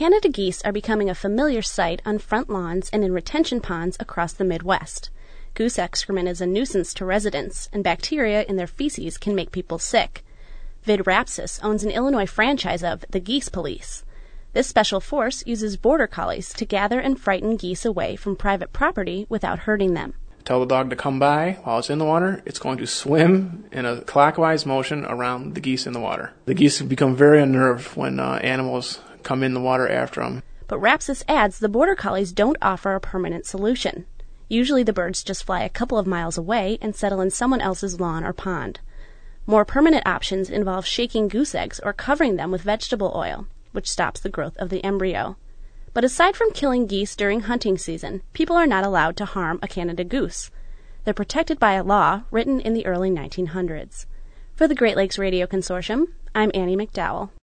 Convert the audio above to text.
Canada geese are becoming a familiar sight on front lawns and in retention ponds across the Midwest. Goose excrement is a nuisance to residents, and bacteria in their feces can make people sick. Vid Rapsis owns an Illinois franchise of the Geese Police. This special force uses border collies to gather and frighten geese away from private property without hurting them. Tell the dog to come by. While it's in the water, it's going to swim in a clockwise motion around the geese in the water. The geese become very unnerved when animals come in the water after them. But Rapsis adds the border collies don't offer a permanent solution. Usually the birds just fly a couple of miles away and settle in someone else's lawn or pond. More permanent options involve shaking goose eggs or covering them with vegetable oil, which stops the growth of the embryo. But aside from killing geese during hunting season, people are not allowed to harm a Canada goose. They're protected by a law written in the early 1900s. For the Great Lakes Radio Consortium, I'm Annie McDowell.